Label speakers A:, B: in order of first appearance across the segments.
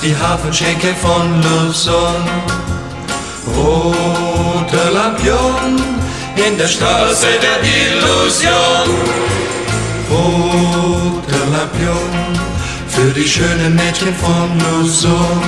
A: die Hafenschenke von Luzon. Rote Lampion in der Straße der Illusion. Rote Lampion für die schönen Mädchen von Luzon.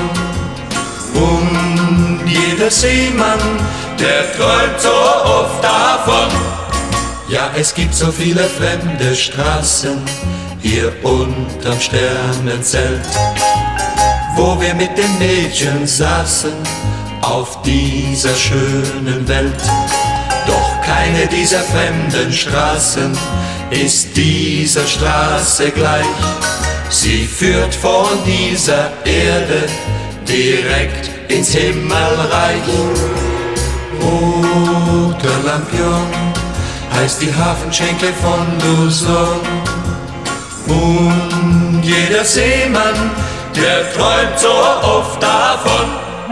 A: Und jeder Seemann, der träumt so oft davon. Ja, es gibt so viele fremde Straßen hier unterm Sternenzelt, wo wir mit den Mädchen saßen auf dieser schönen Welt. Doch keine dieser fremden Straßen ist dieser Straße gleich. Sie führt von dieser Erde direkt ins Himmelreich. Roter Lampion heißt die Hafenschenke von Luzon. Und jeder Seemann, der träumt so oft davon.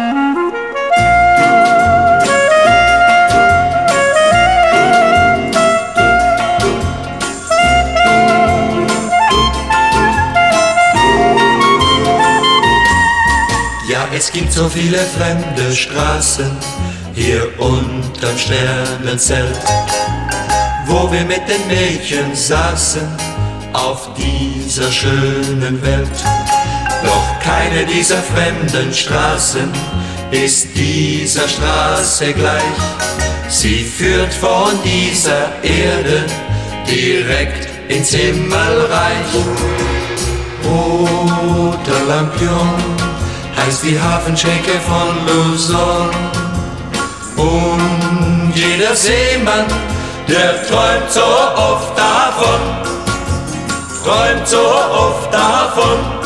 A: Ja, es gibt so viele fremde Straßen hier unterm Sternenzelt, wo wir mit den Mädchen saßen auf dieser schönen Welt. Doch keine dieser fremden Straßen ist dieser Straße gleich. Sie führt von dieser Erde direkt ins Himmelreich. Roter Lampion heißt die Hafenschenke von Luzon. Und jeder Seemann, der träumt so oft davon, träumt so oft davon.